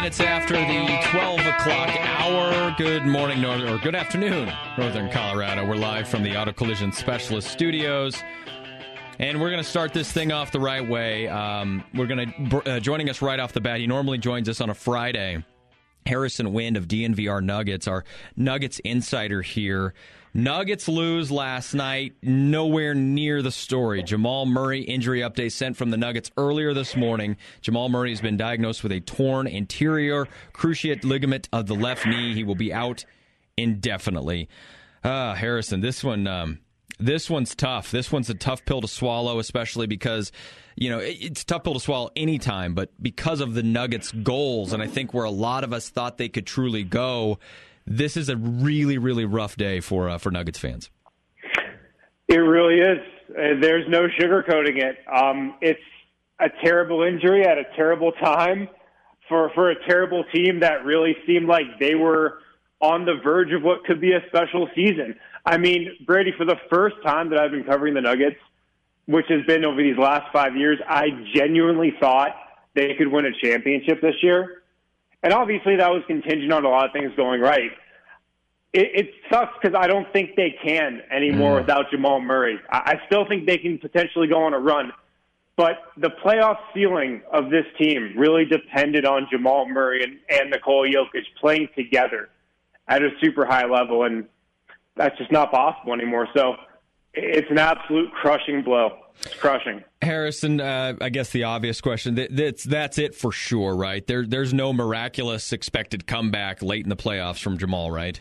minutes after the 12 o'clock hour. Good morning, or good afternoon, Northern Colorado. We're live from the Auto Collision Specialist Studios. And we're going to start this thing off the right way. We're going to joining us right off the bat. He normally joins us on a Friday. Harrison Wind of DNVR Nuggets, our Nuggets insider here. Nuggets lose last night, nowhere near the story. Jamal Murray injury update sent from the Nuggets earlier this morning. Jamal Murray has been diagnosed with a torn anterior cruciate ligament of the left knee. He will be out indefinitely. Harrison, this one's tough. This one's a tough pill to swallow, especially because, it's a tough pill to swallow anytime, but because of the Nuggets' goals, and I think where a lot of us thought they could truly go, this is a really, really rough day for Nuggets fans. It really is. There's no sugarcoating it. It's a terrible injury at a terrible time for a terrible team that really seemed like they were on the verge of what could be a special season. I mean, Brady, for the first time that I've been covering the Nuggets, which has been over these last 5 years, I genuinely thought they could win a championship this year. And obviously that was contingent on a lot of things going right. It sucks because I don't think they can anymore without Jamal Murray. I still think they can potentially go on a run. But the playoff ceiling of this team really depended on Jamal Murray and Nikola Jokic playing together at a super high level, and that's just not possible anymore. So it's an absolute crushing blow. It's crushing. Harrison, I guess the obvious question, that's it for sure, right? There's no miraculous expected comeback late in the playoffs from Jamal, right?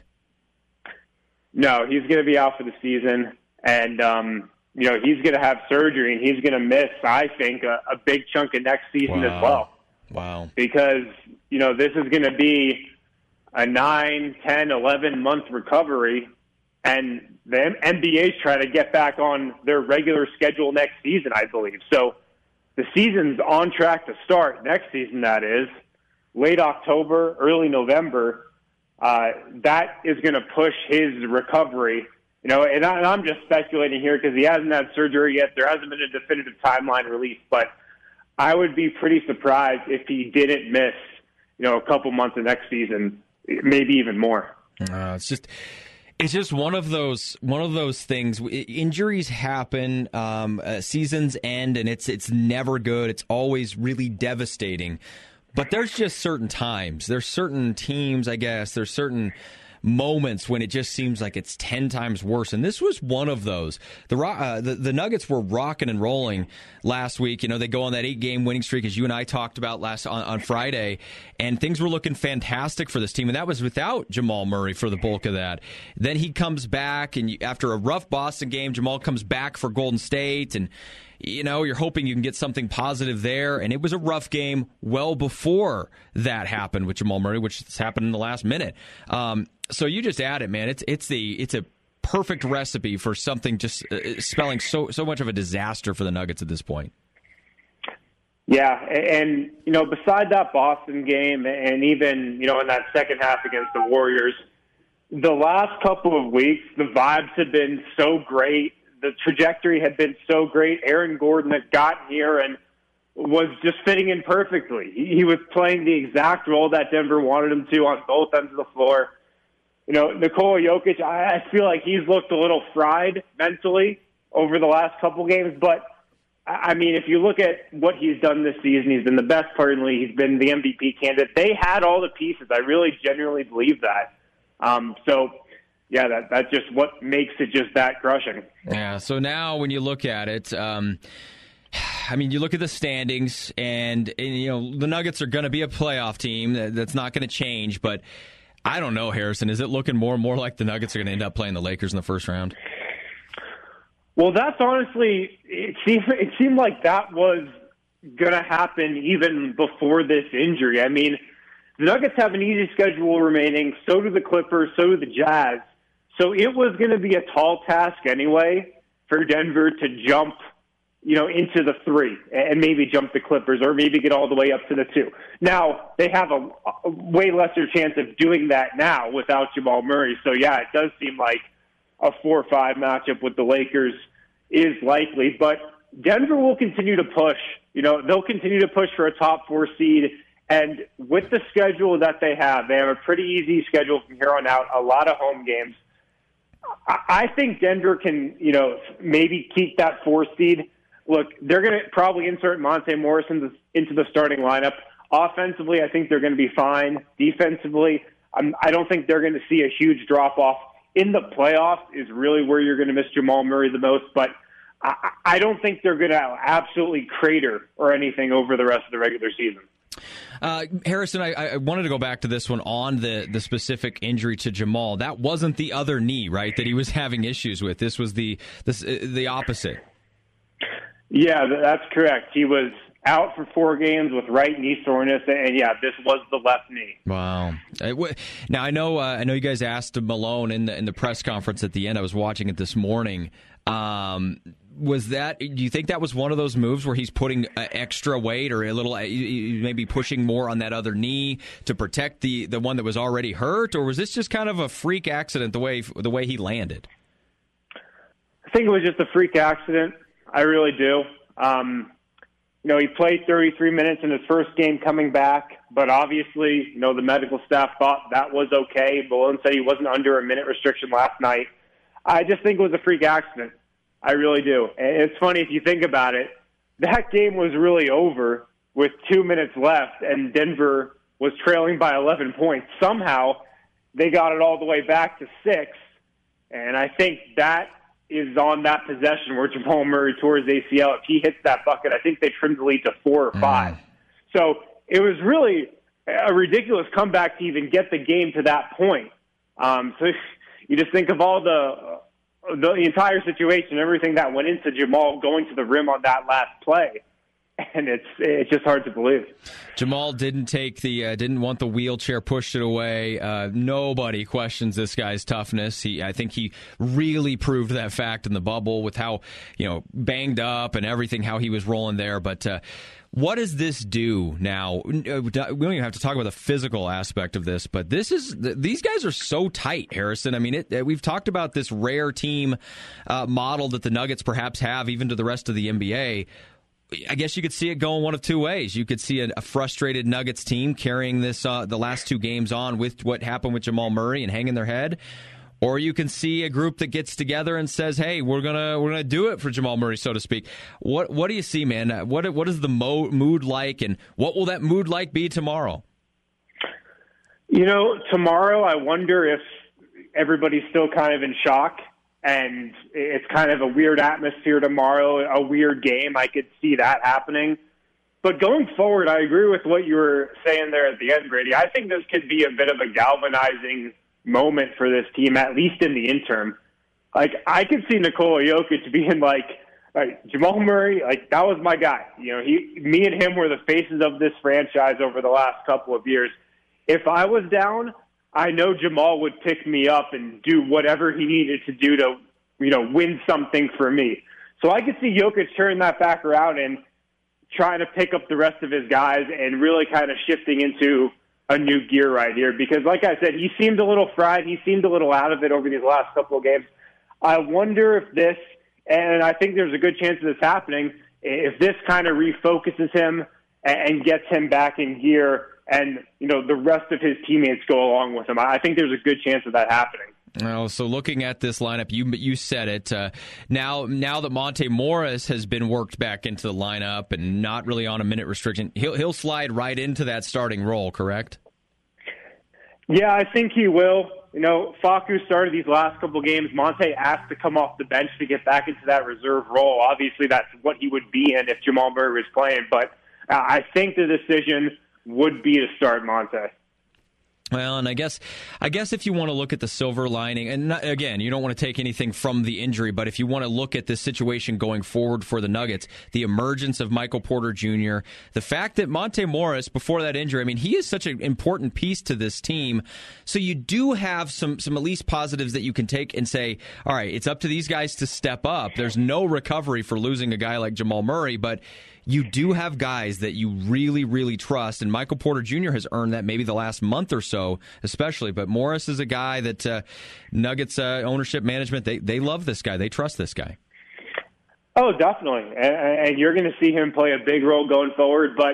No, he's going to be out for the season, and he's going to have surgery, and he's going to miss, I think, a big chunk of next season as well. Wow. Because, this is going to be a 9, 10, 11-month recovery, and the NBA's trying to get back on their regular schedule next season, I believe. So the season's on track to start next season, that is, late October, early November. That is going to push his recovery. And I'm just speculating here because he hasn't had surgery yet. There hasn't been a definitive timeline released, but I would be pretty surprised if he didn't miss, a couple months of next season, maybe even more. It's just one of those things. Injuries happen, seasons end, and it's never good. It's always really devastating. But there's just certain times. There's certain teams, I guess. There's certain moments when it just seems like it's 10 times worse. And this was one of those. The Nuggets were rocking and rolling last week. They go on that 8-game winning streak, as you and I talked about on Friday, and things were looking fantastic for this team. And that was without Jamal Murray for the bulk of that. Then he comes back, and after a rough Boston game, Jamal comes back for Golden State, and you're hoping you can get something positive there. And it was a rough game well before that happened with Jamal Murray, which has happened in the last minute. So you just add it, man. It's a perfect recipe for something just spelling so much of a disaster for the Nuggets at this point. Yeah, and beside that Boston game, and even in that second half against the Warriors, the last couple of weeks the vibes have been so great. The trajectory had been so great. Aaron Gordon had gotten here and was just fitting in perfectly. He was playing the exact role that Denver wanted him to on both ends of the floor. Nikola Jokic, I feel like he's looked a little fried mentally over the last couple games. But, I mean, if you look at what he's done this season, he's been the best player in the league. He's been the MVP candidate. They had all the pieces. I really genuinely believe that. Yeah, that's just what makes it just that crushing. Yeah, so now when you look at it, you look at the standings, and the Nuggets are going to be a playoff team. That's not going to change, but I don't know, Harrison. Is it looking more and more like the Nuggets are going to end up playing the Lakers in the first round? Well, that's honestly, it seemed like that was going to happen even before this injury. I mean, the Nuggets have an easy schedule remaining. So do the Clippers. So do the Jazz. So it was going to be a tall task anyway for Denver to jump, into the 3 and maybe jump the Clippers or maybe get all the way up to the 2. Now, they have a way lesser chance of doing that now without Jamal Murray. So, yeah, it does seem like a 4-5 matchup with the Lakers is likely. But Denver will continue to push. They'll continue to push for a top 4 seed. And with the schedule that they have a pretty easy schedule from here on out, a lot of home games. I think Denver can, maybe keep that 4 seed. Look, they're going to probably insert Monte Morris into the starting lineup. Offensively, I think they're going to be fine. Defensively, I don't think they're going to see a huge drop-off. In the playoffs is really where you're going to miss Jamal Murray the most, but I don't think they're going to absolutely crater or anything over the rest of the regular season. Harrison, I wanted to go back to this one on the specific injury to Jamal. That wasn't the other knee, right, that he was having issues with. This was the opposite. Yeah, that's correct. He was out for 4 games with right knee soreness, and this was the left knee. Wow. Now I know you guys asked Malone in the press conference at the end. I was watching it this morning. Do you think that was one of those moves where he's putting extra weight or a little, maybe pushing more on that other knee to protect the one that was already hurt, or was this just kind of a freak accident the way he landed? I think it was just a freak accident. I really do. He played 33 minutes in his first game coming back, but obviously, the medical staff thought that was okay. Malone said he wasn't under a minute restriction last night. I just think it was a freak accident. I really do. And it's funny if you think about it, that game was really over with 2 minutes left, and Denver was trailing by 11 points. Somehow, they got it all the way back to 6, and I think that is on that possession where Jamal Murray tore his ACL. If he hits that bucket, I think they trimmed the lead to 4 or 5. So it was really a ridiculous comeback to even get the game to that point. So you just think of all the entire situation, everything that went into Jamal going to the rim on that last play, and it's just hard to believe. Jamal didn't want the wheelchair, pushed it away. Nobody questions this guy's toughness. I think he really proved that fact in the bubble with how banged up and everything, how he was rolling there. But what does this do now? We don't even have to talk about the physical aspect of this, but these guys are so tight, Harrison. I mean, we've talked about this rare team model that the Nuggets perhaps have, even to the rest of the NBA. I guess you could see it going one of two ways. You could see a frustrated Nuggets team carrying this the last 2 games on with what happened with Jamal Murray and hanging their head. Or you can see a group that gets together and says, "Hey, we're gonna do it for Jamal Murray," so to speak. What do you see, man? What is the mood like, and what will that mood like be tomorrow? Tomorrow, I wonder if everybody's still kind of in shock, and it's kind of a weird atmosphere tomorrow, a weird game. I could see that happening. But going forward, I agree with what you were saying there at the end, Brady. I think this could be a bit of a galvanizing moment for this team, at least in the interim. I could see Nikola Jokic being like Jamal Murray, that was my guy. Me and him were the faces of this franchise over the last couple of years. If I was down, I know Jamal would pick me up and do whatever he needed to do to, win something for me. So I could see Jokic turning that back around and trying to pick up the rest of his guys and really kind of shifting into a new gear right here, because like I said, he seemed a little fried. He seemed a little out of it over these last couple of games. I wonder if this, and I think there's a good chance of this happening, if this kind of refocuses him and gets him back in gear and, the rest of his teammates go along with him. I think there's a good chance of that happening. Well, so looking at this lineup, you said it. Now that Monte Morris has been worked back into the lineup and not really on a minute restriction, he'll slide right into that starting role, correct? Yeah, I think he will. Facu started these last couple of games. Monte asked to come off the bench to get back into that reserve role. Obviously, that's what he would be in if Jamal Murray was playing. But I think the decision would be to start Monte. Well, and I guess if you want to look at the silver lining, and again, you don't want to take anything from the injury, but if you want to look at this situation going forward for the Nuggets, the emergence of Michael Porter Jr., the fact that Monte Morris, before that injury, he is such an important piece to this team. So you do have some at least positives that you can take and say, all right, it's up to these guys to step up. There's no recovery for losing a guy like Jamal Murray, but you do have guys that you really, really trust, and Michael Porter Jr. has earned that maybe the last month or so, especially. But Morris is a guy that Nuggets ownership management, they love this guy. They trust this guy. Oh, definitely. And you're going to see him play a big role going forward. But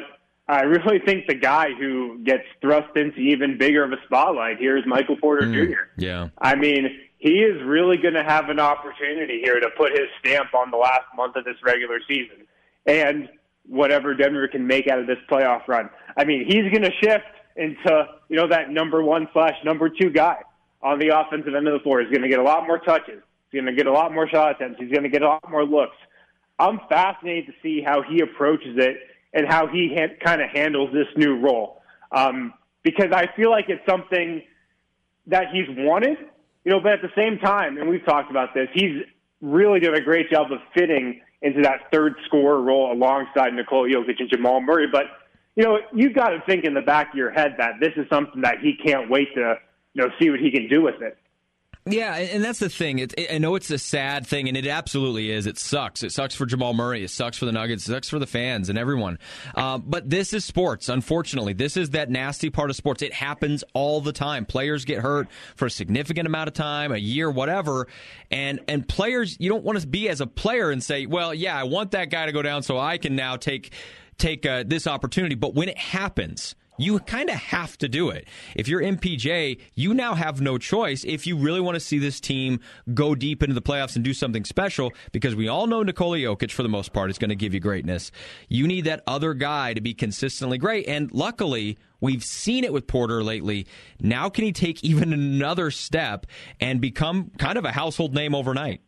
I really think the guy who gets thrust into even bigger of a spotlight here is Michael Porter Jr. Yeah. I mean, he is really going to have an opportunity here to put his stamp on the last month of this regular season and whatever Denver can make out of this playoff run. I mean, he's going to shift into, that number 1/number 2 guy on the offensive end of the floor. He's going to get a lot more touches. He's going to get a lot more shot attempts. He's going to get a lot more looks. I'm fascinated to see how he approaches it and how he kind of handles this new role. Because I feel like it's something that he's wanted, but at the same time, and we've talked about this, he's really done a great job of fitting into that third scorer role alongside Nikola Jokic and Jamal Murray. But, you've got to think in the back of your head that this is something that he can't wait to, see what he can do with it. Yeah, and that's the thing. I know it's a sad thing, and it absolutely is. It sucks. It sucks for Jamal Murray. It sucks for the Nuggets. It sucks for the fans and everyone. But this is sports, unfortunately. This is that nasty part of sports. It happens all the time. Players get hurt for a significant amount of time, a year, whatever. And players, you don't want to be as a player and say, well, yeah, I want that guy to go down so I can now take this opportunity. But when it happens, you kind of have to do it. If you're MPJ, you now have no choice if you really want to see this team go deep into the playoffs and do something special, because we all know Nikola Jokic, for the most part, is going to give you greatness. You need that other guy to be consistently great, and luckily, we've seen it with Porter lately. Now can he take even another step and become kind of a household name overnight?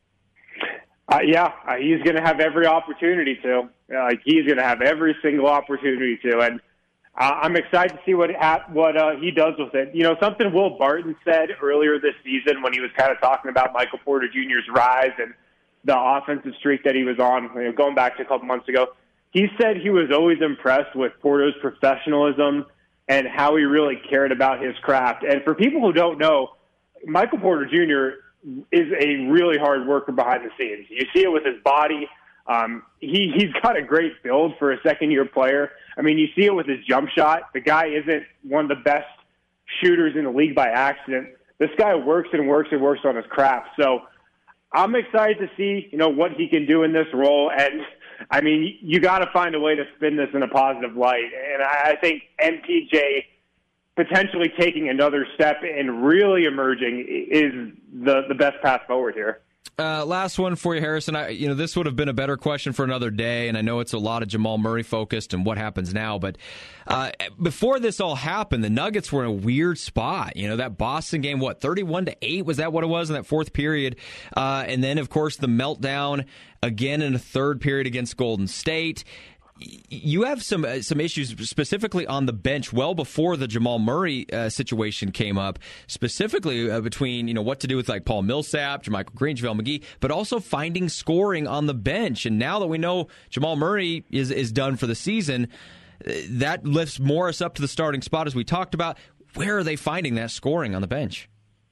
He's going to have every opportunity to. He's going to have every single opportunity to, and I'm excited to see what he does with it. Something Will Barton said earlier this season when he was kind of talking about Michael Porter Jr.'s rise and the offensive streak that he was on, going back to a couple months ago. He said he was always impressed with Porter's professionalism and how he really cared about his craft. And for people who don't know, Michael Porter Jr. is a really hard worker behind the scenes. You see it with his body. He's got a great build for a second-year player. I mean, you see it with his jump shot. The guy isn't one of the best shooters in the league by accident. This guy works and works and works on his craft. So I'm excited to see, what he can do in this role. And, I mean, you got to find a way to spin this in a positive light. And I think MPJ potentially taking another step and really emerging is the best path forward here. Last one for you, Harrison. This would have been a better question for another day, and I know it's a lot of Jamal Murray focused and what happens now. But before this all happened, the Nuggets were in a weird spot. That Boston game, 31-8? Was that what it was in that fourth period? And then, of course, the meltdown again in the third period against Golden State. You have some issues specifically on the bench well before the Jamal Murray situation came up, specifically between what to do with like Paul Millsap, JaMychal Green, JaVale McGee, but also finding scoring on the bench. And now that we know Jamal Murray is done for the season, that lifts Morris up to the starting spot as we talked about. Where are they finding that scoring on the bench?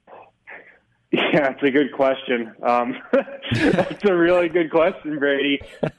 Yeah, it's a good question. That's a really good question, Brady.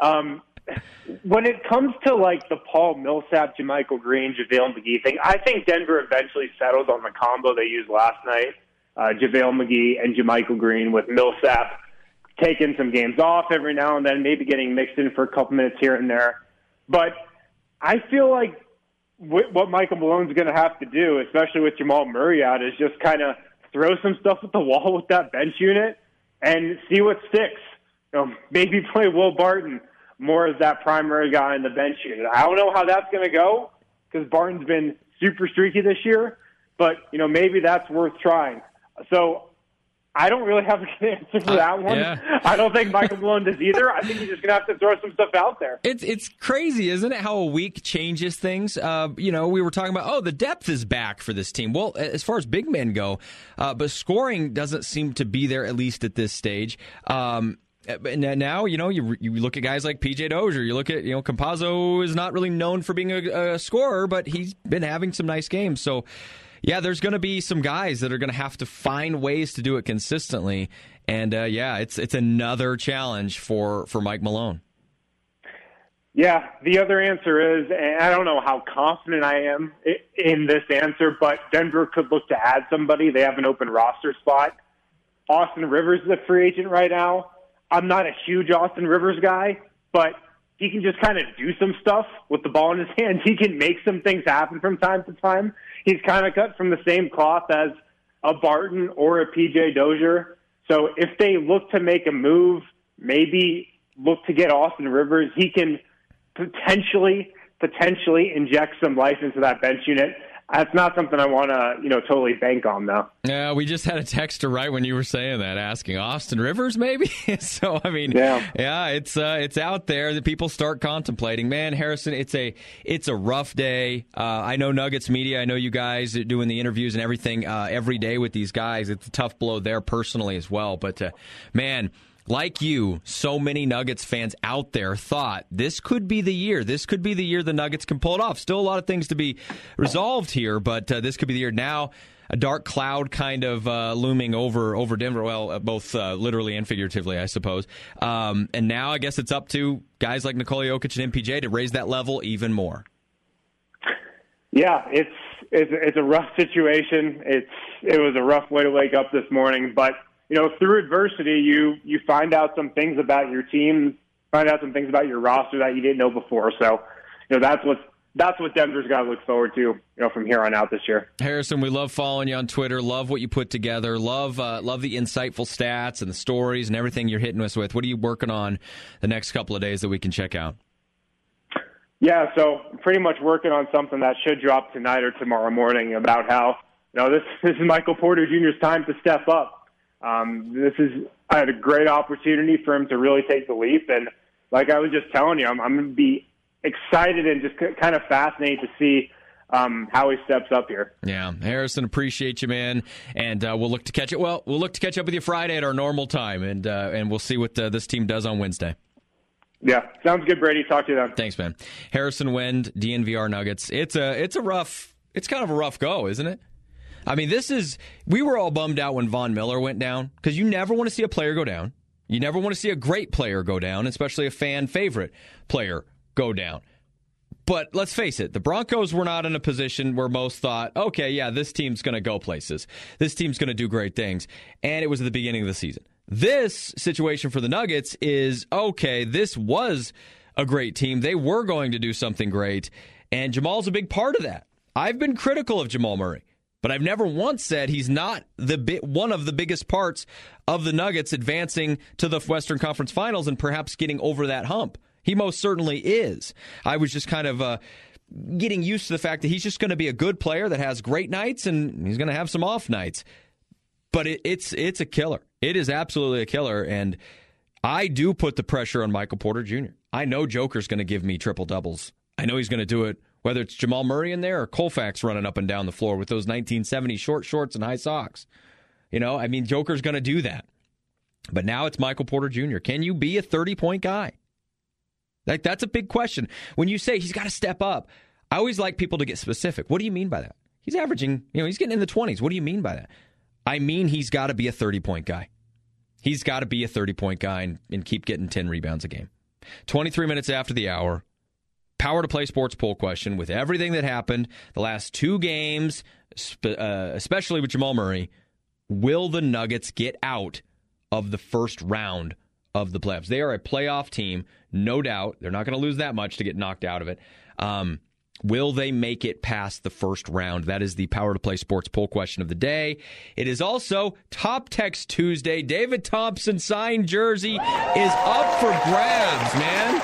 When it comes to like the Paul Millsap, JaMychal Green, JaVale McGee thing, I think Denver eventually settled on the combo they used last night, JaVale McGee and JaMychal Green, with Millsap taking some games off every now and then, maybe getting mixed in for a couple minutes here and there. But I feel like what Michael Malone's going to have to do, especially with Jamal Murray out, is just kind of throw some stuff at the wall with that bench unit and see what sticks. Maybe play Will Barton more as that primary guy in the bench unit. I don't know how that's going to go because Barton's been super streaky this year, but, maybe that's worth trying. So I don't really have a good answer for that one. Yeah. I don't think Michael Malone does either. I think he's just going to have to throw some stuff out there. It's crazy, isn't it, how a week changes things? We were talking about, the depth is back for this team. Well, as far as big men go, but scoring doesn't seem to be there, at least at this stage. Now, you look at guys like P.J. Dozier. You look at, Campazzo is not really known for being a scorer, but he's been having some nice games. So, yeah, there's going to be some guys that are going to have to find ways to do it consistently. And, it's another challenge for Mike Malone. Yeah, the other answer is, and I don't know how confident I am in this answer, but Denver could look to add somebody. They have an open roster spot. Austin Rivers is a free agent right now. I'm not a huge Austin Rivers guy, but he can just kind of do some stuff with the ball in his hands. He can make some things happen from time to time. He's kind of cut from the same cloth as a Barton or a PJ Dozier. So if they look to make a move, maybe look to get Austin Rivers, he can potentially inject some life into that bench unit. That's not something I want to, totally bank on, though. Yeah, we just had a texter right when you were saying that, asking Austin Rivers, maybe. So I mean, yeah, it's out there that people start contemplating. Man, Harrison, it's a rough day. I know Nuggets media. I know you guys are doing the interviews and everything every day with these guys. It's a tough blow there personally as well. But man. Like you, so many Nuggets fans out there thought this could be the year. This could be the year the Nuggets can pull it off. Still a lot of things to be resolved here, but this could be the year. Now, a dark cloud kind of looming over Denver. Well, both literally and figuratively, I suppose. And now I guess it's up to guys like Nikola Jokic and MPJ to raise that level even more. Yeah, it's a rough situation. It was a rough way to wake up this morning, but through adversity, you find out some things about your team, find out some things about your roster that you didn't know before. So, that's what Denver's got to look forward to, from here on out this year. Harrison, we love following you on Twitter. Love what you put together. Love the insightful stats and the stories and everything you're hitting us with. What are you working on the next couple of days that we can check out? Yeah, so pretty much working on something that should drop tonight or tomorrow morning about how, this is Michael Porter Jr.'s time to step up. I had a great opportunity for him to really take the leap. And like I was just telling you, I'm going to be excited and just kind of fascinated to see how he steps up here. Yeah. Harrison, appreciate you, man. And we'll look to catch it. Well, we'll look to catch up with you Friday at our normal time, and we'll see what this team does on Wednesday. Yeah. Sounds good, Brady. Talk to you then. Thanks, man. Harrison Wind, DNVR Nuggets. It's kind of a rough go, isn't it? I mean, we were all bummed out when Von Miller went down because you never want to see a player go down. You never want to see a great player go down, especially a fan favorite player go down. But let's face it, the Broncos were not in a position where most thought, okay, yeah, this team's going to go places. This team's going to do great things. And it was at the beginning of the season. This situation for the Nuggets is, okay, this was a great team. They were going to do something great. And Jamal's a big part of that. I've been critical of Jamal Murray. But I've never once said he's not one of the biggest parts of the Nuggets advancing to the Western Conference Finals and perhaps getting over that hump. He most certainly is. I was just kind of getting used to the fact that he's just going to be a good player that has great nights and he's going to have some off nights. But it's a killer. It is absolutely a killer. And I do put the pressure on Michael Porter Jr. I know Joker's going to give me triple doubles. I know he's going to do it. Whether it's Jamal Murray in there or Colfax running up and down the floor with those 1970 short shorts and high socks. Joker's going to do that. But now it's Michael Porter Jr. Can you be a 30-point guy? That's a big question. When you say he's got to step up, I always like people to get specific. What do you mean by that? He's averaging, he's getting in the 20s. What do you mean by that? I mean he's got to be a 30-point guy. He's got to be a 30-point guy and keep getting 10 rebounds a game. 23 minutes after the hour. Power to Play Sports poll question with everything that happened the last two games, especially with Jamal Murray. Will the Nuggets get out of the first round of the playoffs? They are a playoff team, no doubt. They're not going to lose that much to get knocked out of it. Will they make it past the first round? That is the Power to Play Sports poll question of the day. It is also Top Text Tuesday. David Thompson signed jersey is up for grabs, man.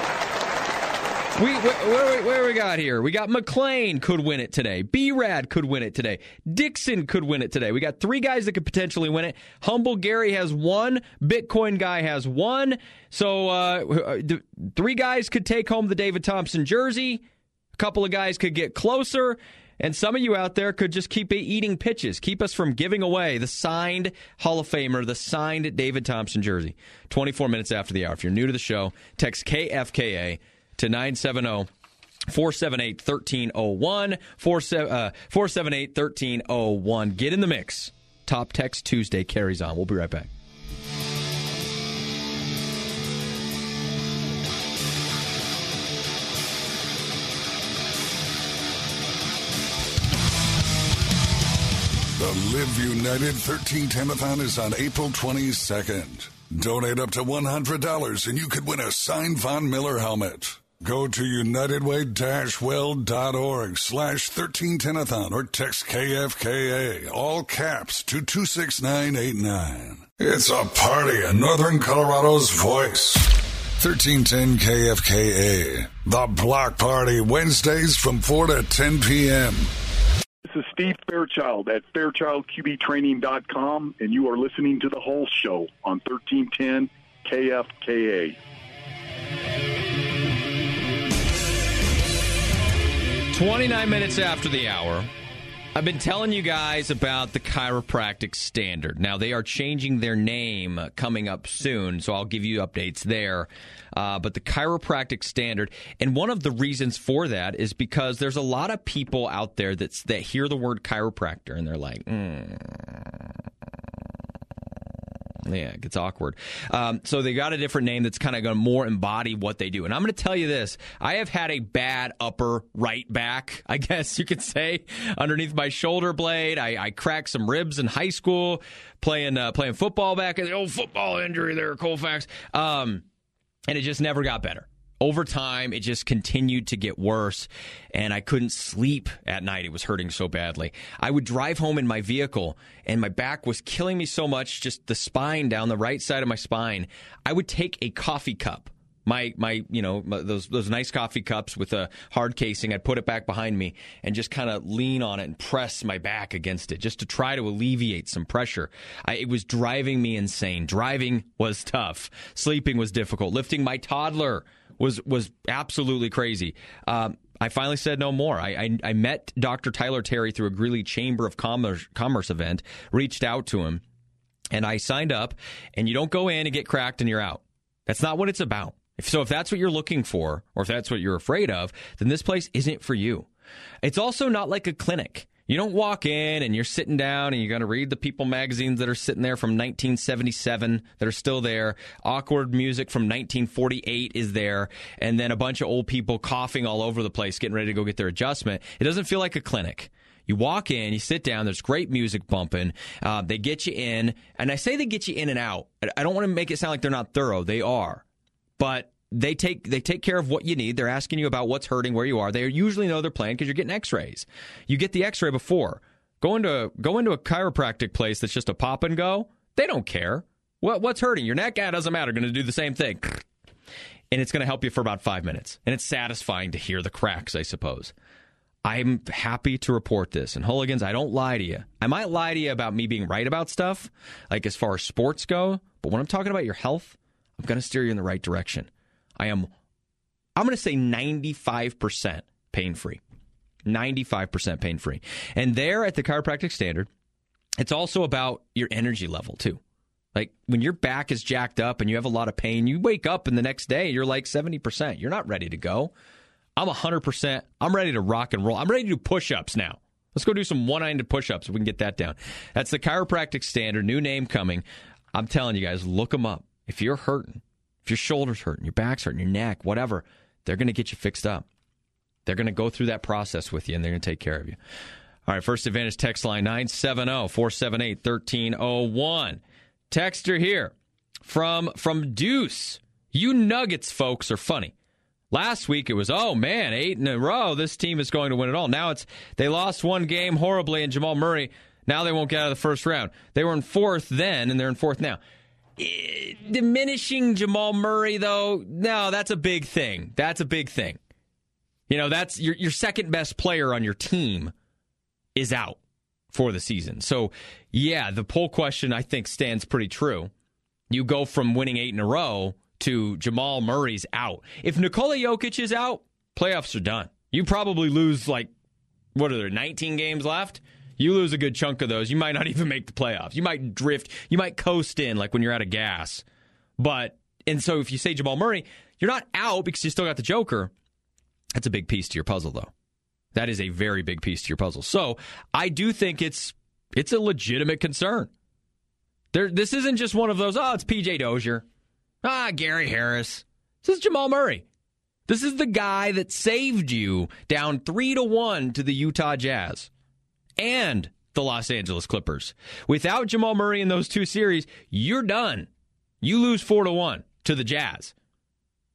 Where we got here? We got McLean could win it today. B-Rad could win it today. Dixon could win it today. We got three guys that could potentially win it. Humble Gary has one. Bitcoin Guy has one. So three guys could take home the David Thompson jersey. A couple of guys could get closer. And some of you out there could just keep eating pitches. Keep us from giving away the signed Hall of Famer, the signed David Thompson jersey. 24 minutes after the hour. If you're new to the show, text KFKA to 970-478-1301, 478-1301. Get in the mix. Top Text Tuesday carries on. We'll be right back. The Live United 1310-a-thon is on April 22nd. Donate up to $100 and you could win a signed Von Miller helmet. Go to unitedway-weld.org/1310-a-thon or text KFKA, all caps, to 26989. It's a party in Northern Colorado's voice. 1310 KFKA, The Block Party, Wednesdays from 4 to 10 p.m. This is Steve Fairchild at FairchildQBTraining.com, and you are listening to The Whole Show on 1310 KFKA. 29 minutes after the hour, I've been telling you guys about the Chiropractic Standard. Now, they are changing their name coming up soon, so I'll give you updates there. But the Chiropractic Standard, and one of the reasons for that is because there's a lot of people out there that hear the word chiropractor, and they're like, yeah, it gets awkward. So they got a different name that's kind of going to more embody what they do. And I'm going to tell you this. I have had a bad upper right back, I guess you could say, underneath my shoulder blade. I cracked some ribs in high school playing football back in the old football injury there, Colfax. And it just never got better. Over time, it just continued to get worse, and I couldn't sleep at night. It was hurting so badly. I would drive home in my vehicle, and my back was killing me so much, just the spine down the right side of my spine. I would take a coffee cup, those nice coffee cups with a hard casing. I'd put it back behind me and just kind of lean on it and press my back against it just to try to alleviate some pressure. It was driving me insane. Driving was tough. Sleeping was difficult. Lifting my toddler was absolutely crazy. I finally said no more. I met Dr. Tyler Terry through a Greeley Chamber of Commerce event, reached out to him, and I signed up. And you don't go in and get cracked and you're out. That's not what it's about. If that's what you're looking for, or if that's what you're afraid of, then this place isn't for you. It's also not like a clinic. You don't walk in and you're sitting down and you're going to read the People magazines that are sitting there from 1977 that are still there. Awkward music from 1948 is there. And then a bunch of old people coughing all over the place, getting ready to go get their adjustment. It doesn't feel like a clinic. You walk in, you sit down, there's great music bumping. They get you in. And I say they get you in and out. I don't want to make it sound like they're not thorough. They are. But they take care of what you need. They're asking you about what's hurting, where you are. They usually know their plan because you're getting x-rays. You get the x-ray before. Go into a chiropractic place that's just a pop and go. They don't care. What's hurting? Your neck? It doesn't matter. Going to do the same thing. And it's going to help you for about 5 minutes. And it's satisfying to hear the cracks, I suppose. I'm happy to report this. And hooligans, I don't lie to you. I might lie to you about me being right about stuff, like as far as sports go. But when I'm talking about your health, I'm going to steer you in the right direction. I'm going to say 95% pain-free. 95% pain-free. And there at the Chiropractic Standard, it's also about your energy level, too. Like, when your back is jacked up and you have a lot of pain, you wake up and the next day, you're like 70%. You're not ready to go. I'm 100%. I'm ready to rock and roll. I'm ready to do push-ups now. Let's go do some one-handed push-ups if we can get that down. That's the Chiropractic Standard, new name coming. I'm telling you guys, look them up. If you're hurting, if your shoulder's hurting, your back's hurting, your neck, whatever, they're going to get you fixed up. They're going to go through that process with you, and they're going to take care of you. All right, First Advantage text line 970-478-1301. Texter here from Deuce. You Nuggets folks are funny. Last week it was, oh man, 8 in a row. This team is going to win it all. Now they lost one game horribly, and Jamal Murray, now they won't get out of the first round. They were in fourth then, and they're in fourth now. Diminishing Jamal Murray, though, no, that's a big thing. That's a big thing. You know, that's your second best player on your team is out for the season. So, yeah, the poll question, I think, stands pretty true. You go from winning 8 in a row to Jamal Murray's out. If Nikola Jokic is out, playoffs are done. You probably lose, 19 games left? You lose a good chunk of those. You might not even make the playoffs. You might drift. You might coast in like when you're out of gas. And so if you say Jamal Murray, you're not out because you still got the Joker. That's a big piece to your puzzle, though. That is a very big piece to your puzzle. So I do think it's a legitimate concern. This isn't just one of those, it's P.J. Dozier. Gary Harris. This is Jamal Murray. This is the guy that saved you down 3-1 to the Utah Jazz and the Los Angeles Clippers. Without Jamal Murray in those two series, you're done. You lose 4-1 to the Jazz.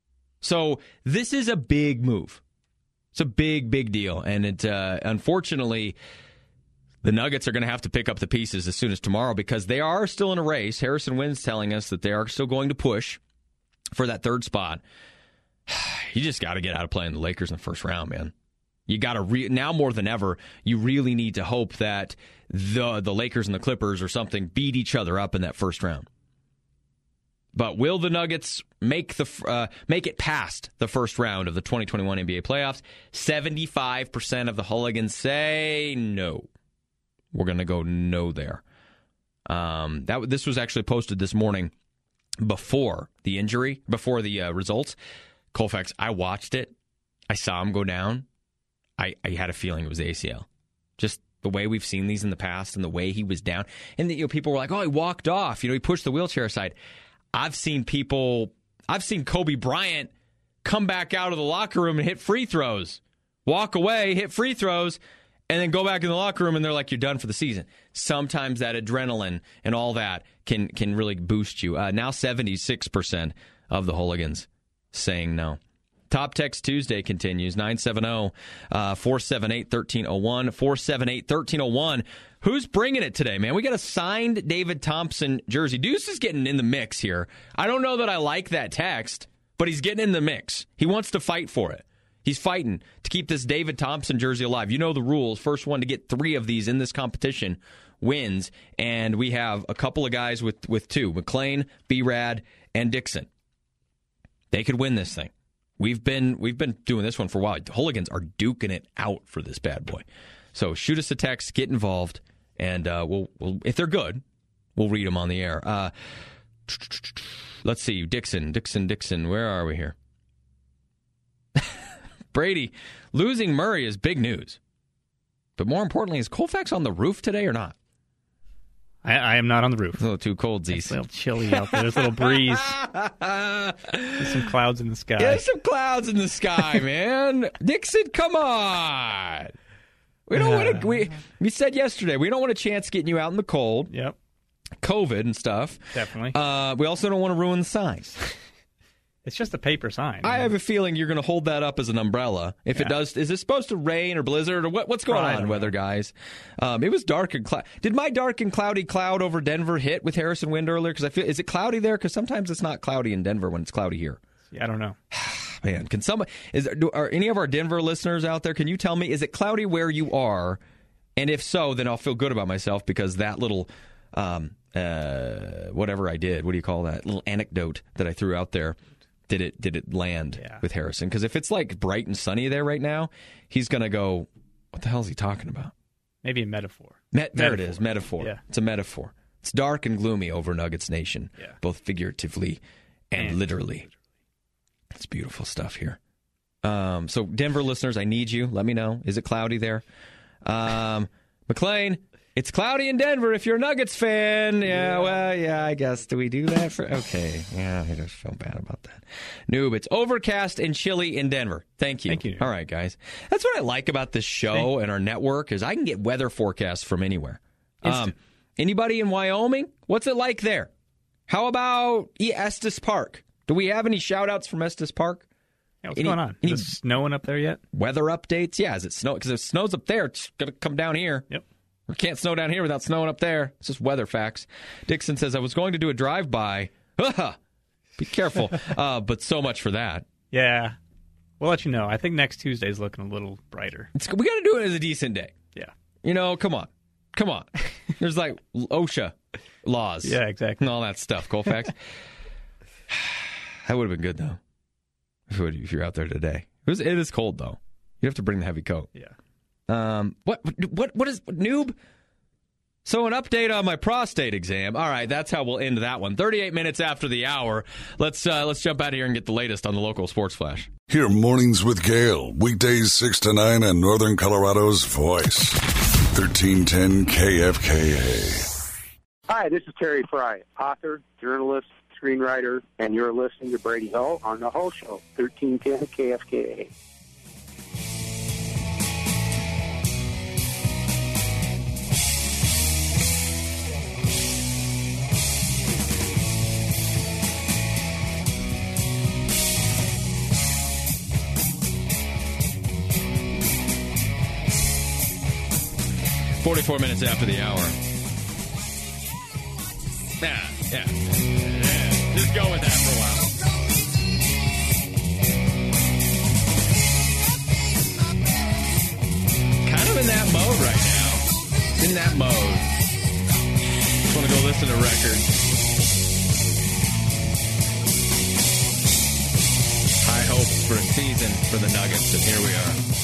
So this is a big move. It's a big, big deal. And it unfortunately, the Nuggets are going to have to pick up the pieces as soon as tomorrow because they are still in a race. Harrison Wynn's telling us that they are still going to push for that third spot. You just got to get out of playing the Lakers in the first round, man. You got to now more than ever. You really need to hope that the Lakers and the Clippers or something beat each other up in that first round. But will the Nuggets make it past the first round of the 2021 NBA playoffs? 75% of the hooligans say no. We're going to go no there. This was actually posted this morning before the injury, before the results. Colfax, I watched it. I saw him go down. I had a feeling it was ACL. Just the way we've seen these in the past and the way he was down. And people were like, oh, he walked off. He pushed the wheelchair aside. I've seen Kobe Bryant come back out of the locker room and hit free throws, walk away, hit free throws, and then go back in the locker room and they're like, you're done for the season. Sometimes that adrenaline and all that can really boost you. Now 76% of the hooligans saying no. Top Text Tuesday continues, 970-478-1301, 478-1301. Who's bringing it today, man? We got a signed David Thompson jersey. Deuce is getting in the mix here. I don't know that I like that text, but he's getting in the mix. He wants to fight for it. He's fighting to keep this David Thompson jersey alive. You know the rules. First one to get 3 of these in this competition wins, and we have a couple of guys with 2, McLean, B-Rad, and Dixon. They could win this thing. We've been doing this one for a while. The hooligans are duking it out for this bad boy. So shoot us a text, get involved, and we'll if they're good, we'll read them on the air. Let's see, Dixon. Where are we here? Brady, losing Murray is big news. But more importantly, is Colfax on the roof today or not? I am not on the roof. It's a little too cold, Zeus. It's a little chilly out there. There's a little breeze. There's some clouds in the sky. There's some clouds in the sky, man. Dixon, come on. We don't want to. We said yesterday we don't want a chance getting you out in the cold. Yep. COVID and stuff. Definitely. We also don't want to ruin the signs. It's just a paper sign. I have a feeling you're going to hold that up as an umbrella. If it does, is it supposed to rain or blizzard or what's going on, weather guys? It was dark and cloudy. Did my dark and cloudy cloud over Denver hit with Harrison Wind earlier? Because I feel, is it cloudy there? Because sometimes it's not cloudy in Denver when it's cloudy here. Yeah, I don't know. Man, can somebody are any of our Denver listeners out there? Can you tell me, is it cloudy where you are? And if so, then I'll feel good about myself because that little whatever I did, what do you call that little anecdote that I threw out there? Did it land with Harrison? Because if it's like bright and sunny there right now, he's going to go, what the hell is he talking about? Maybe a metaphor. There it is, metaphor. Yeah. It's a metaphor. It's dark and gloomy over Nuggets Nation, both figuratively and literally. It's beautiful stuff here. So Denver listeners, I need you. Let me know. Is it cloudy there? McLean, it's cloudy in Denver if you're a Nuggets fan. I guess. Do we do that? Okay. Yeah, I just felt bad about that. Noob, it's overcast and chilly in Denver. Thank you. Thank you. All right, guys. That's what I like about this show and our network is I can get weather forecasts from anywhere. Anybody in Wyoming? What's it like there? How about Estes Park? Do we have any shout-outs from Estes Park? Yeah, what's going on? Is it snowing up there yet? Weather updates? Yeah, is it snow? Because if it snows up there, it's going to come down here. Yep. It can't snow down here without snowing up there. It's just weather facts. Dixon says, I was going to do a drive-by. Be careful. But so much for that. Yeah. We'll let you know. I think next Tuesday's looking a little brighter. We got to do it as a decent day. Yeah. Come on. There's like OSHA laws. Yeah, exactly. And all that stuff, Colfax. That would have been good, though, if you're out there today. It is cold, though. You have to bring the heavy coat. Yeah. What is noob? So an update on my prostate exam. All right, that's how we'll end that one. 38 minutes after the hour. Let's jump out of here and get the latest on the local sports flash. Hear Mornings with Gale, weekdays 6 to 9 on Northern Colorado's Voice. 1310 KFKA. Hi, this is Terry Fry, author, journalist, screenwriter, and you're listening to Brady Hull on The Hull Show, 1310 KFKA. 44 minutes after the hour. Yeah. Just go with that for a while. Kind of in that mode right now. In that mode. Just want to go listen to records. High hopes for a season for the Nuggets, and here we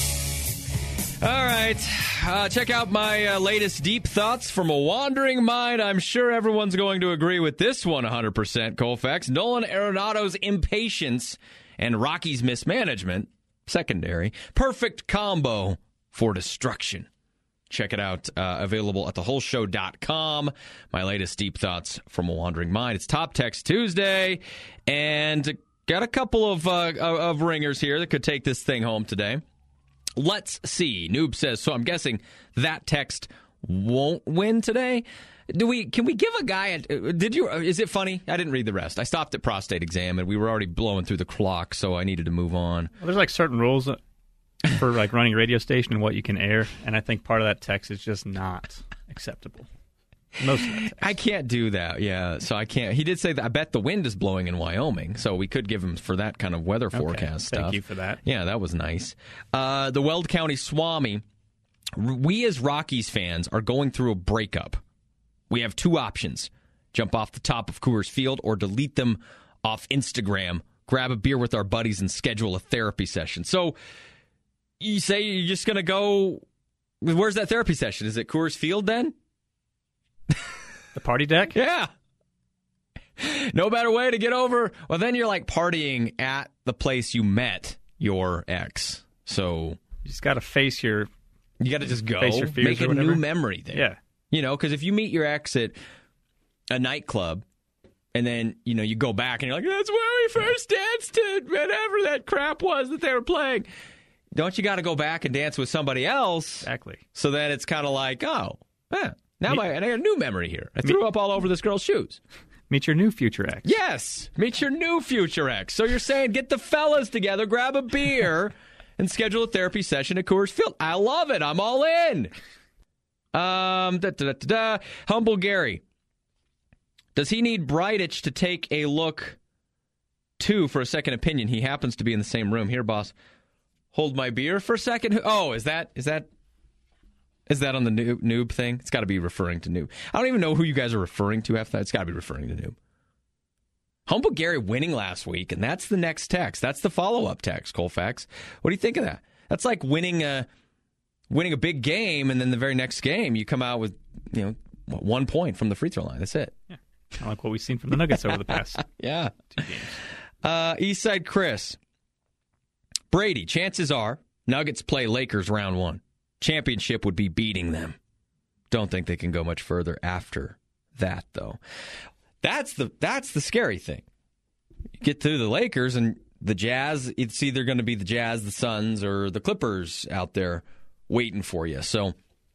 are. All right. Check out my latest deep thoughts from a wandering mind. I'm sure everyone's going to agree with this one 100%, Colfax. Nolan Arenado's impatience and Rocky's mismanagement, secondary, perfect combo for destruction. Check it out. Available at thewholeshow.com. My latest deep thoughts from a wandering mind. It's Top Text Tuesday, and got a couple of ringers here that could take this thing home today. Let's see. Noob says, so I'm guessing that text won't win today. Can we give a guy is it funny? I didn't read the rest. I stopped at prostate exam and we were already blowing through the clock, so I needed to move on. Well, there's like certain rules for like running a radio station and what you can air, and I think part of that text is just not acceptable. Most of that text. I can't do that, yeah. So I can't. He did say that I bet the wind is blowing in Wyoming, so we could give him for that kind of weather forecast stuff. Thank you for that. Yeah, that was nice. The Weld County Swami, we as Rockies fans are going through a breakup. We have two options. Jump off the top of Coors Field or delete them off Instagram, grab a beer with our buddies, and schedule a therapy session. So you say you're just going to go, where's that therapy session? Is it Coors Field then? The party deck? Yeah. No better way to get over. Well, then you're like partying at the place you met your ex. So you just got to face your... You got to just go. Face your fears, make a new memory there. Yeah. You know, because if you meet your ex at a nightclub and then, you know, you go back and you're like, that's where we first danced to whatever that crap was that they were playing. Don't you got to go back and dance with somebody else? Exactly. So then it's kind of like, oh, yeah. Now I got a new memory here. I threw up all over this girl's shoes. Meet your new future ex. Yes, meet your new future ex. So you're saying get the fellas together, grab a beer, and schedule a therapy session at Coors Field. I love it. I'm all in. Humble Gary. Does he need Bridich to take a look, too, for a second opinion? He happens to be in the same room. Here, boss. Hold my beer for a second. Oh, is that on the noob thing? It's got to be referring to noob. I don't even know who you guys are referring to after that. It's got to be referring to noob. Humble Gary winning last week, and that's the next text. That's the follow-up text, Colfax. What do you think of that? That's like winning a big game, and then the very next game you come out with 1 point from the free throw line. That's it. Yeah, kind of like what we've seen from the Nuggets over the past 2 games. Eastside Chris. Brady, chances are Nuggets play Lakers round 1. Championship would be beating them. Don't think they can go much further after that, though. That's the scary thing. You get through the Lakers and the Jazz, it's either going to be the Jazz, the Suns, or the Clippers out there waiting for you. So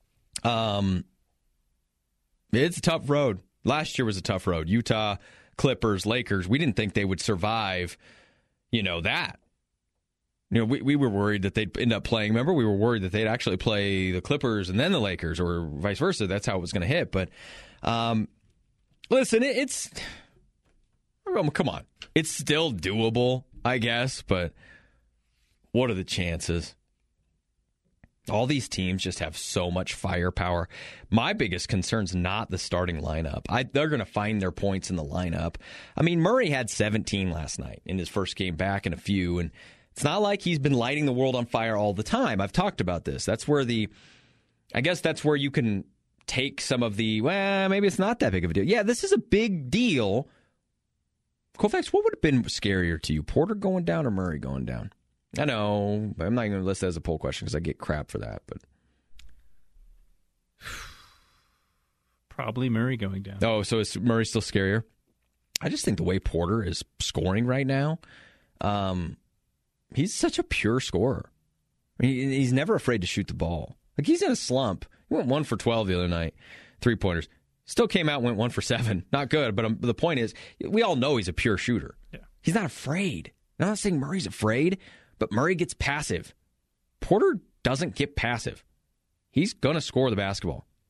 it's a tough road. Last year was a tough road. Utah, Clippers, Lakers, we didn't think they would survive, that. We were worried that they'd end up playing. Remember, we were worried that they'd actually play the Clippers and then the Lakers, or vice versa. That's how it was going to hit. But listen, come on. It's still doable, I guess. But what are the chances? All these teams just have so much firepower. My biggest concern's not the starting lineup. They're going to find their points in the lineup. I mean, Murray had 17 last night in his first game back in a few, and it's not like he's been lighting the world on fire all the time. I've talked about this. That's where that's where you can take some of maybe it's not that big of a deal. Yeah, this is a big deal. Colfax, what would have been scarier to you, Porter going down or Murray going down? I know, but I'm not going to list that as a poll question because I get crap for that. But probably Murray going down. Oh, so is Murray still scarier? I just think the way Porter is scoring right now, he's such a pure scorer. I mean, he's never afraid to shoot the ball. Like, he's in a slump. He went 1 for 12 the other night, 3-pointers. Still came out and went 1 for 7. Not good, but the point is, we all know he's a pure shooter. Yeah. He's not afraid. I'm not saying Murray's afraid, but Murray gets passive. Porter doesn't get passive. He's going to score the basketball.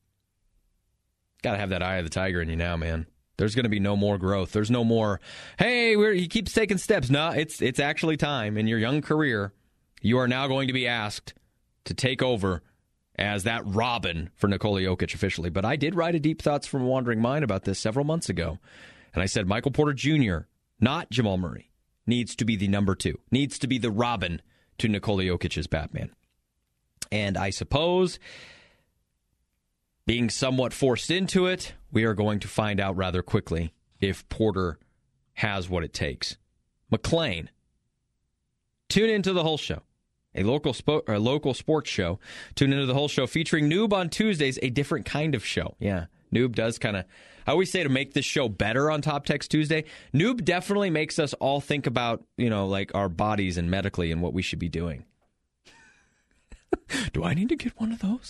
got to have that eye of the tiger in you now, man. There's going to be no more growth. There's no more, hey, he keeps taking steps. No, it's actually time in your young career. You are now going to be asked to take over as that Robin for Nikola Jokic officially. But I did write a Deep Thoughts from a Wandering Mind about this several months ago. And I said Michael Porter Jr., not Jamal Murray, needs to be the number 2, needs to be the Robin to Nikola Jokic's Batman. And I suppose, being somewhat forced into it, we are going to find out rather quickly if Porter has what it takes. McLean, tune into the whole show. A local sports show. Tune into the whole show featuring Noob on Tuesdays, a different kind of show. Yeah, Noob does kind of, I always say to make this show better on Top Text Tuesday, Noob definitely makes us all think about, like our bodies and medically and what we should be doing. Do I need to get one of those?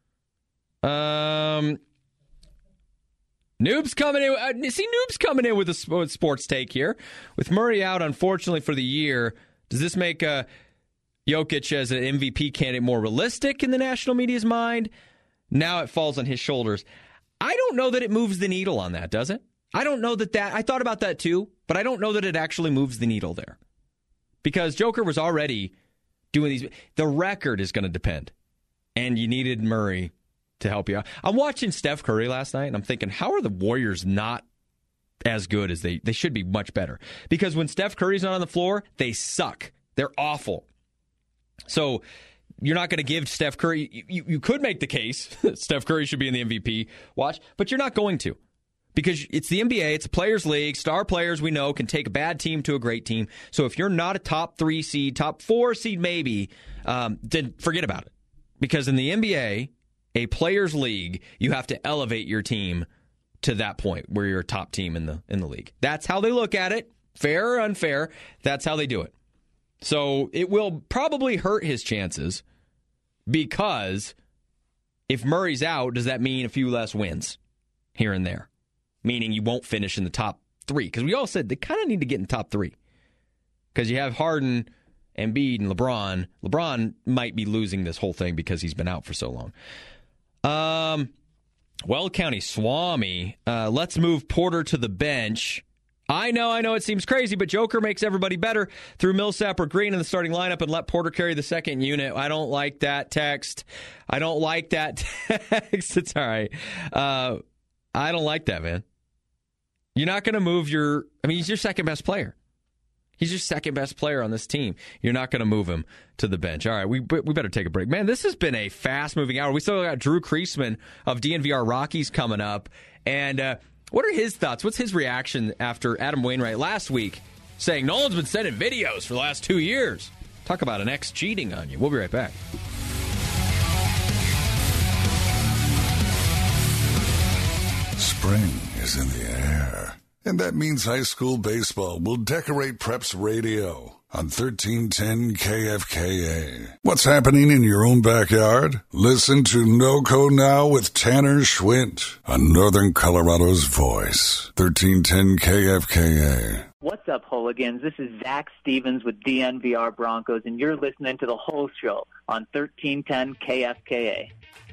Noob's coming in. Noob's coming in with a sports take here. With Murray out, unfortunately, for the year, does this make Jokic as an MVP candidate more realistic in the national media's mind? Now it falls on his shoulders. I don't know that it moves the needle on that, does it? I don't know that I thought about that too, but I don't know that it actually moves the needle there. Because Joker was already doing these. The record is going to depend. And you needed Murray to help you out. I'm watching Steph Curry last night, and I'm thinking, how are the Warriors not as good as they should be? Much better. Because when Steph Curry's not on the floor, they suck. They're awful. So you're not going to give Steph Curry, you could make the case Steph Curry should be in the MVP watch, but you're not going to. Because it's the NBA, it's a players' league. Star players, we know, can take a bad team to a great team. So if you're not a top 3 seed, top 4 seed maybe, then forget about it. Because in the NBA, a players' league, you have to elevate your team to that point where you're a top team in the league. That's how they look at it. Fair or unfair, that's how they do it. So it will probably hurt his chances because if Murray's out, does that mean a few less wins here and there? Meaning you won't finish in the top 3. Because we all said they kind of need to get in the top 3. Because you have Harden, Embiid, and LeBron. LeBron might be losing this whole thing because he's been out for so long. Weld County Swami, let's move Porter to the bench. I know it seems crazy, but Joker makes everybody better. Through Millsap or Green in the starting lineup and let Porter carry the second unit. I don't like that text. It's all right. I don't like that, man. You're not going to move he's your second best player. He's your second best player on this team. You're not going to move him to the bench. All right, we better take a break. Man, this has been a fast-moving hour. We still got Drew Kreisman of DNVR Rockies coming up. And what are his thoughts? What's his reaction after Adam Wainwright last week saying Nolan's been sending videos for the last 2 years? Talk about an ex cheating on you. We'll be right back. Spring is in the air, and that means high school baseball will decorate Preps Radio on 1310 KFKA. What's happening in your own backyard? Listen to NoCo Now with Tanner Schwint on Northern Colorado's Voice, 1310 KFKA. What's up, hooligans? This is Zach Stevens with DNVR Broncos, and you're listening to The Whole Show on 1310 KFKA.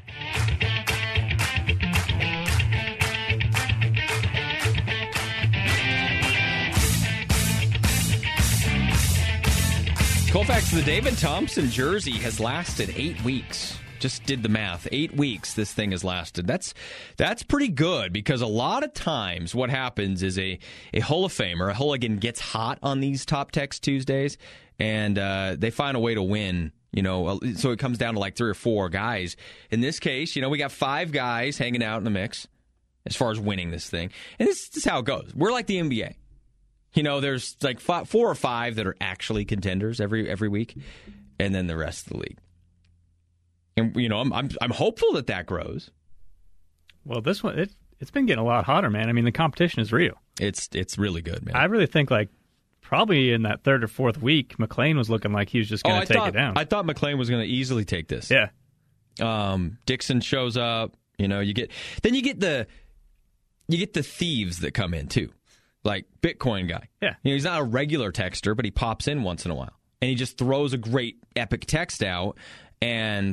Colfax, the David Thompson jersey has lasted 8 weeks. Just did the math. 8 weeks this thing has lasted. That's pretty good because a lot of times what happens is a Hall of Famer, a hooligan, gets hot on these Top Text Tuesdays, and they find a way to win. So it comes down to like 3 or 4 guys. In this case, we got 5 guys hanging out in the mix as far as winning this thing. And this is how it goes. We're like the NBA. There's like 4 or 5 that are actually contenders every week, and then the rest of the league. And I'm hopeful that grows. Well, this one it's been getting a lot hotter, man. I mean, the competition is real. It's really good, man. I really think probably in that 3rd or 4th week, McLean was looking like he was just going to take it down. I thought McLean was going to easily take this. Yeah. Dixon shows up. You get the thieves that come in too. Like Bitcoin guy. Yeah. He's not a regular texter, but he pops in once in a while. And he just throws a great epic text out. And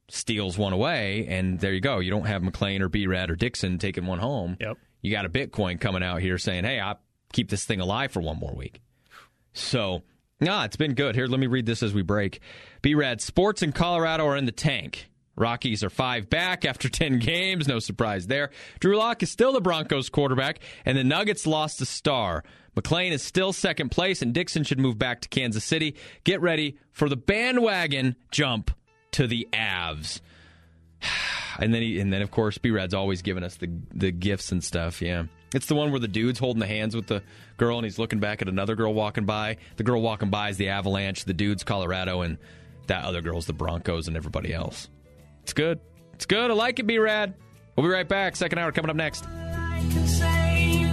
steals one away, and there you go. You don't have McLean or B-Rad or Dixon taking one home. Yep. You got a Bitcoin coming out here saying, hey, I'll keep this thing alive for one more week. So, it's been good. Here, let me read this as we break. B-Rad, sports in Colorado are in the tank. Rockies are 5 back after 10 games. No surprise there. Drew Lock is still the Broncos quarterback, and the Nuggets lost a star. McLean is still second place, and Dixon should move back to Kansas City. Get ready for the bandwagon jump to the Avs. And then of course, B-Rad's always giving us the gifts and stuff. Yeah, it's the one where the dude's holding the hands with the girl, and he's looking back at another girl walking by. The girl walking by is the Avalanche. The dude's Colorado, and that other girl's the Broncos and everybody else. It's good. It's good. I like it, B-Rad. We'll be right back. Second hour coming up next.